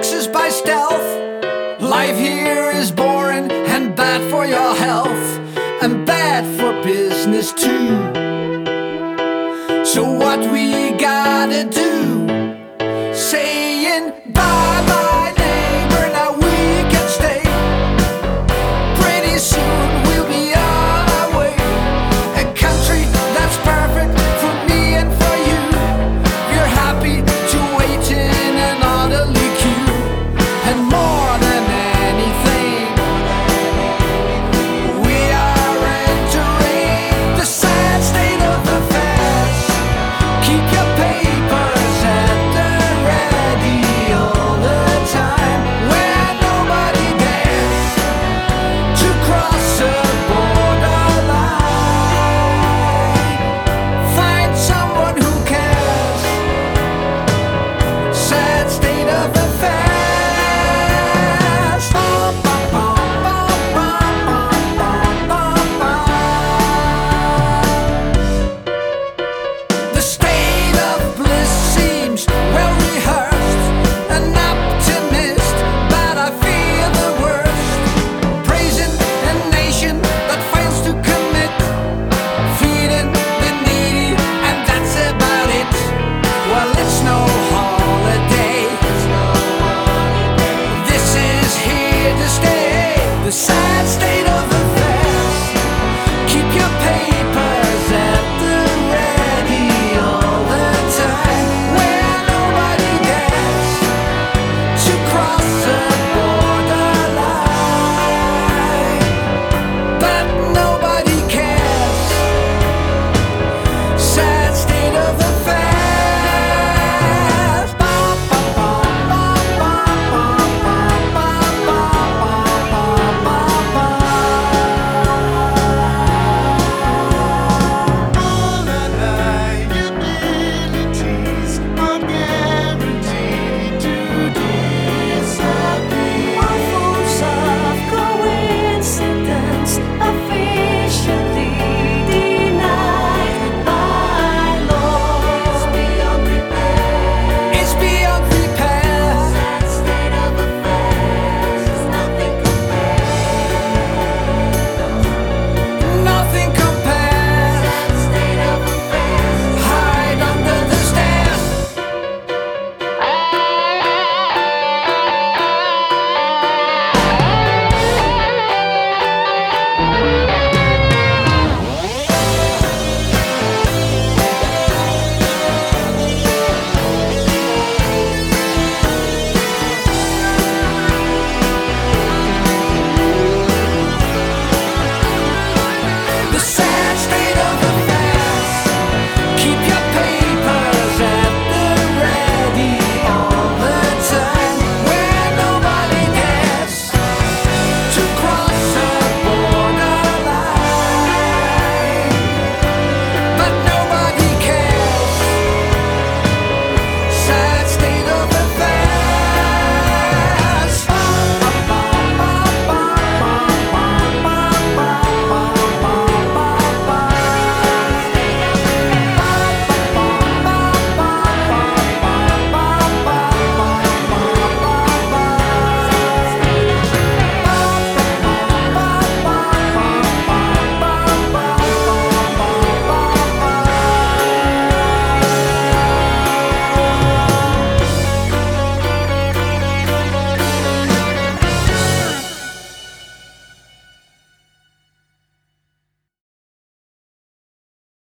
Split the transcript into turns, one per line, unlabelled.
taxes by stealth. Life here is boring and bad for your health, and bad for business too. So what we gotta do? Saying bye bye neighbor, now we can stay. Pretty soon we'll be on our way. A country that's perfect for me and for you. We're happy to wait in an orderly queue. And more than anything, we are entering the sad state of affairs. Keep your papers at the ready all the time, where nobody dares to cross a borderline. Find someone who cares. Sad state of affairs. The state of bliss seems well rehearsed. An optimist, but I fear the worst. Praising a nation that fails to commit, feeding the needy, and that's about it. Well, it's no holiday. This is here to stay. The